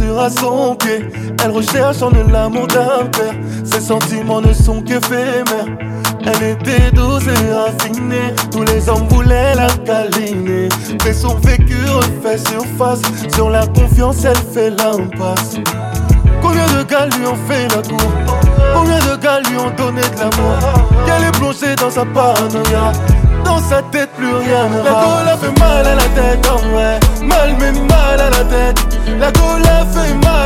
à son pied. Elle recherche en elle l'amour d'un père. Ses sentiments ne sont qu'éphémères. Elle était douce et raffinée. Tous les hommes voulaient la câliner. Mais son vécu refait surface. Sur la confiance elle fait l'impasse. Combien de gars lui ont fait la cour? Combien de gars lui ont donné de l'amour? Qu'elle est plongée dans sa paranoïa. Dans sa tête plus rien ne va. La cola fait mal à la tête, oh ouais. Mal mais mal à la tête. La cola fait mal.